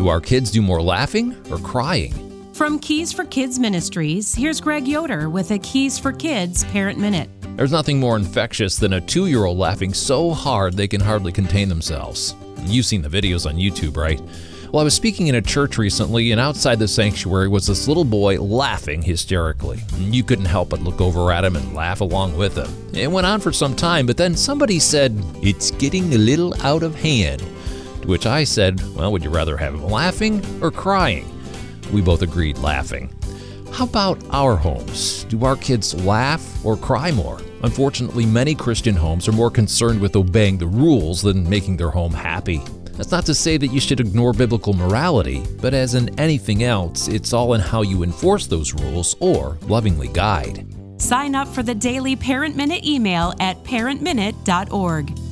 Do our kids do more laughing or crying? From Keys for Kids Ministries, here's Greg Yoder with a Keys for Kids Parent Minute. There's nothing more infectious than a 2-year-old laughing so hard they can hardly contain themselves. You've seen the videos on YouTube, right? Well, I was speaking in a church recently, and outside the sanctuary was this little boy laughing hysterically. You couldn't help but look over at him and laugh along with him. It went on for some time, but then somebody said, "It's getting a little out of hand." To which I said, well, would you rather have him laughing or crying? We both agreed laughing. How about our homes? Do our kids laugh or cry more? Unfortunately, many Christian homes are more concerned with obeying the rules than making their home happy. That's not to say that you should ignore biblical morality, but as in anything else, it's all in how you enforce those rules or lovingly guide. Sign up for the daily Parent Minute email at parentminute.org.